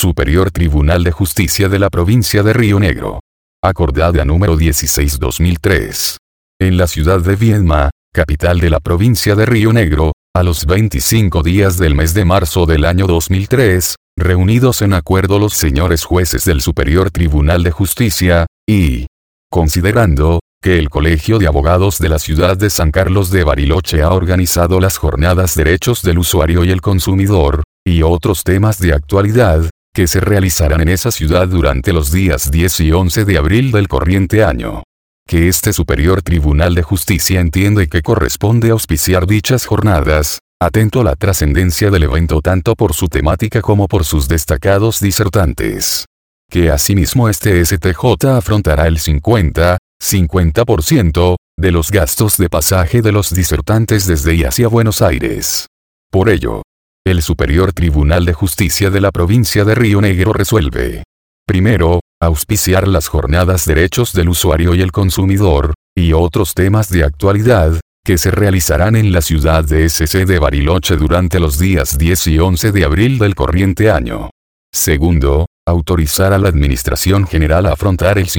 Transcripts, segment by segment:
Superior Tribunal de Justicia de la Provincia de Río Negro. Acordada número 16/2003. En la ciudad de Viedma, capital de la provincia de Río Negro, a los 25 días del mes de marzo del año 2003, reunidos en acuerdo los señores jueces del Superior Tribunal de Justicia, y considerando que el Colegio de Abogados de la ciudad de San Carlos de Bariloche ha organizado las jornadas Derechos del Usuario y el Consumidor, y otros temas de actualidad, que se realizarán en esa ciudad durante los días 10 y 11 de abril del corriente año. Que este Superior Tribunal de Justicia entiende que corresponde auspiciar dichas jornadas, atento a la trascendencia del evento tanto por su temática como por sus destacados disertantes. Que asimismo este STJ afrontará el 50% de los gastos de pasaje de los disertantes desde y hacia Buenos Aires. Por ello, el Superior Tribunal de Justicia de la provincia de Río Negro resuelve: primero, auspiciar las jornadas Derechos del Usuario y el Consumidor, y otros temas de actualidad, que se realizarán en la ciudad de SC de Bariloche durante los días 10 y 11 de abril del corriente año. Segundo, autorizar a la Administración General a afrontar el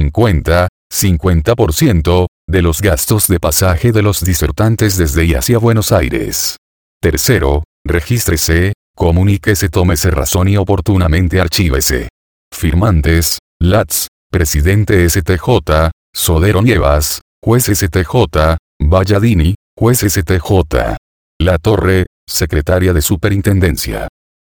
50% de los gastos de pasaje de los disertantes desde y hacia Buenos Aires. Tercero, regístrese, comuníquese, tómese razón y oportunamente archívese. Firmantes: Latz, Presidente STJ, Sodero Nievas, Juez STJ, Valladini, Juez STJ. La Torre, Secretaria de Superintendencia.